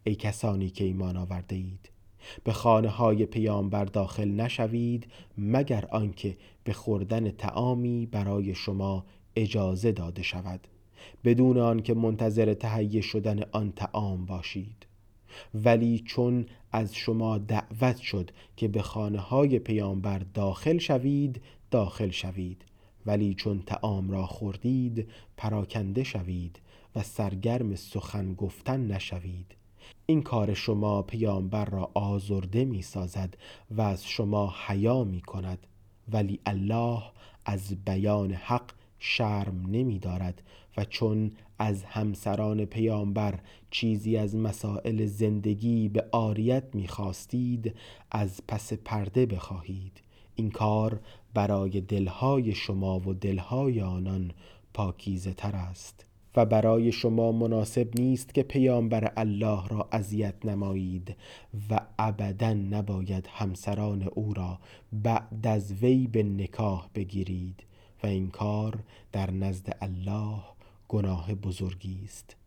ای کسانی که ایمان آورده اید. به خانه های پیامبر داخل نشوید مگر آنکه به خوردن طعامی برای شما اجازه داده شود، بدون آنکه منتظر تهیه شدن آن طعام باشید. ولی چون از شما دعوت شد که به خانه های پیامبر داخل شوید، داخل شوید، ولی چون طعام را خوردید پراکنده شوید و سرگرم سخن گفتن نشوید. این کار شما پیامبر را آزرده می سازد و از شما حیا می کند، ولی الله از بیان حق شرم نمی دارد و چون از همسران پیامبر چیزی از مسائل زندگی به عاریت می خواستید، از پس پرده بخواهید. این کار برای دلهای شما و دلهای آنان پاکیزه تر است و برای شما مناسب نیست که پیامبر الله را اذیت نمایید و ابداً نباید همسران او را بعد از وی به نکاح بگیرید و این کار در نزد الله گناه بزرگی است.